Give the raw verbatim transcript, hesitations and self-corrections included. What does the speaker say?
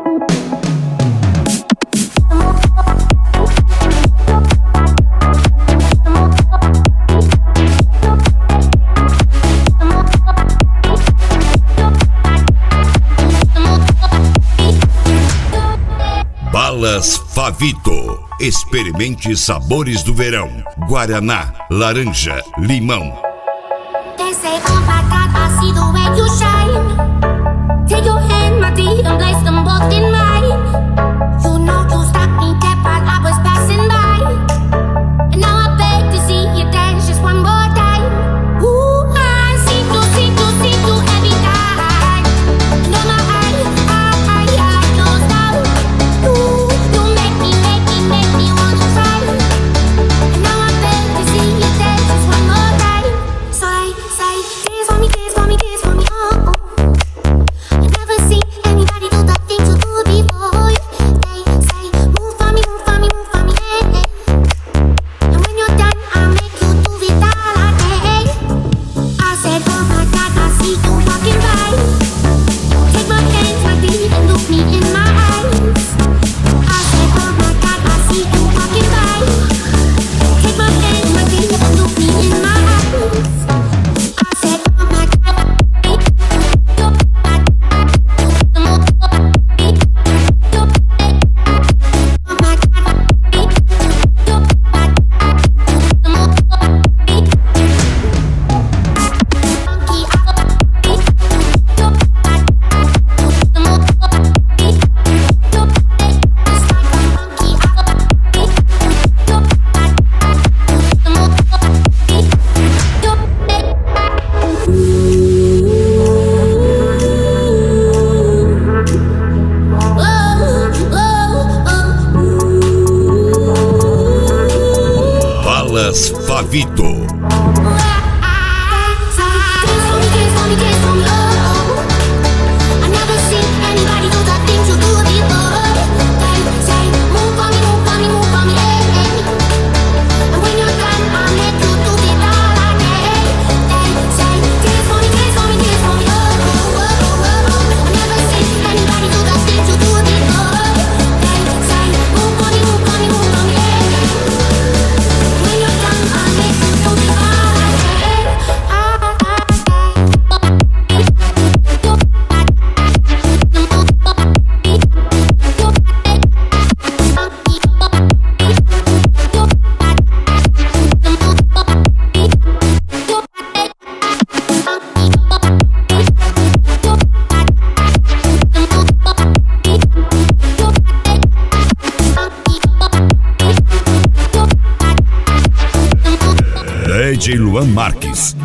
Balas Favito. Experimente sabores do verão: guaraná, laranja, limão. They say, oh my God, I see the way you shine. Take your hand, my dear, and place them both in mine. You know you stopped me dead while I was passing by, and now I beg to see you dance just one more time. Ooh, I see you, see you, see you every time. And on my eye, I, I, I close down. Ooh, you make me, make me, make me wanna try. And now I beg to see you dance just one more time. So I say, dance for me, dance for me, dance for me, oh, oh. I've never seen anybody do the things you do before. They say, move for me, move for me, move for me, hey, hey. And when you're done, I'll make you do it all again. I said, oh my God, I see you walking by. Take my hands, my feet, and look me in my eyes. I said, oh my God, I see you walking by. Take my hands, my feet, and look me in my eyes. I said, oh my God, Balas Favito. D J Luan Marques.